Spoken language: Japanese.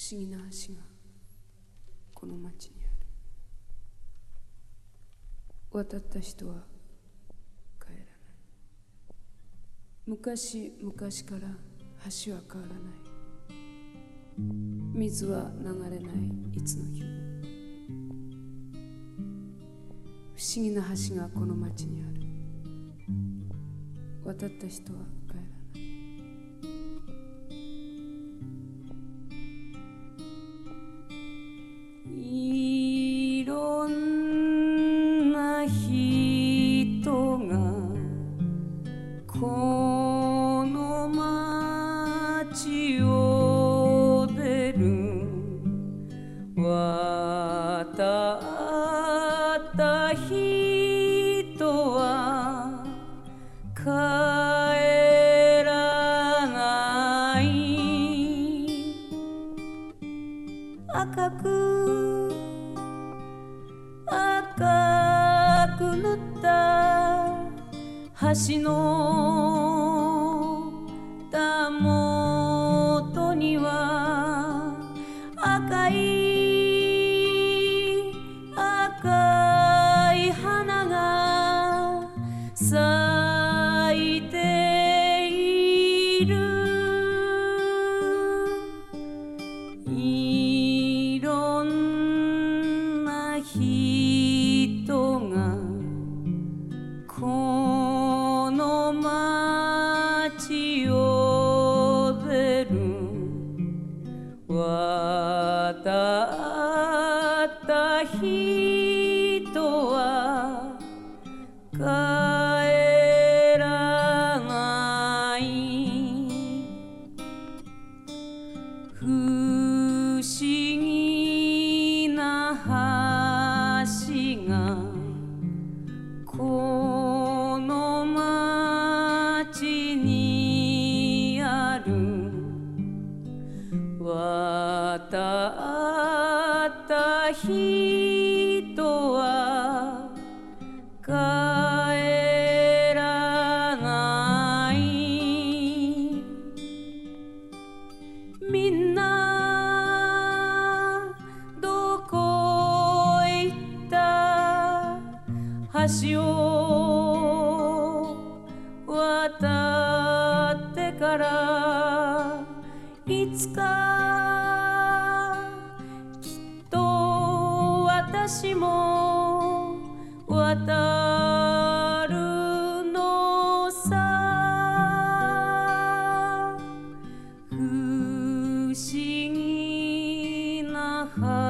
思議な橋がこの町にある。渡った人は帰らない。昔々から橋は変わらない。水は流れないいつの日も。不思議な橋がこの町にある。渡った人は帰らない。いろんな人がこの町を出る。渡った人は帰らない。赤く塗った橋のたもとには赤い花が咲いている。いろんな人がこの町を出る。渡った人は帰らない。不思議な橋がこの町にある。渡った人は帰らない。みんなどこへ行った？橋を渡ってからいつかきっと私も渡るのさ。不思議な